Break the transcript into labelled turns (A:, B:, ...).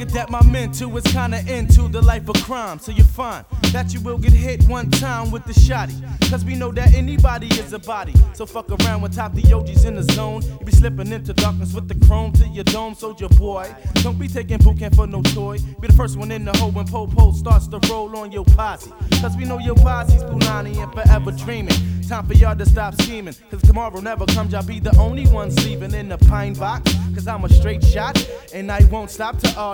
A: figured that my mental is kinda into the life of crime. So you find that you will get hit one time with the shotty. Cause we know that anybody is a body. So fuck around with top the OGs in the zone. You be slipping into darkness with the chrome to your dome, soldier boy. Don't be taking boot camp for no toy. Be the first one in the hole when Po-Po starts to roll on your posse. Cause we know your posse's Punani and forever dreaming. Time for y'all to stop scheming. Cause tomorrow never comes, y'all be the only ones leaving in the pine box. Cause I'm a straight shot and I won't stop till all